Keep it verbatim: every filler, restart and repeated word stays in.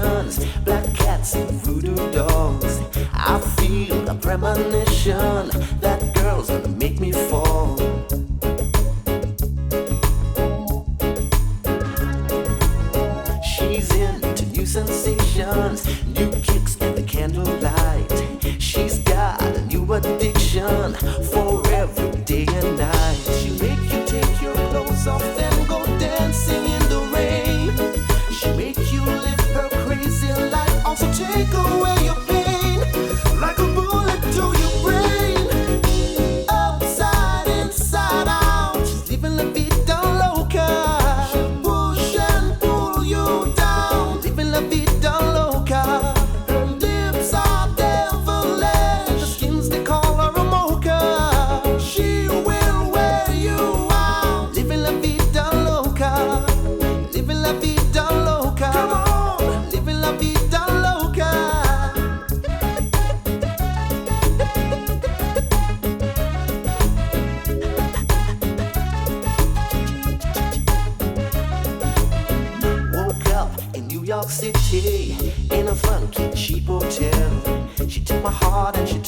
visions, black cats and voodoo dolls. I feel a premonition that girl's gonna make me fall. She's into new sensations, new kicks and the candlelight. She's got a new addiction for every day and night. She make you take your clothes off and go dancing in the rain. She make you live her crazy life, also take away your pain like a bullet to your brain. Upside, inside out, she's living la vida loca. She'll push and pull you down, living la vida loca. Her lips are devilish, the skins they call her a mocha. She will wear you out, living la vida loca, living la vida loca. Come on, living la vida loca. Woke up in New York City in a funky cheap hotel. She took my heart and she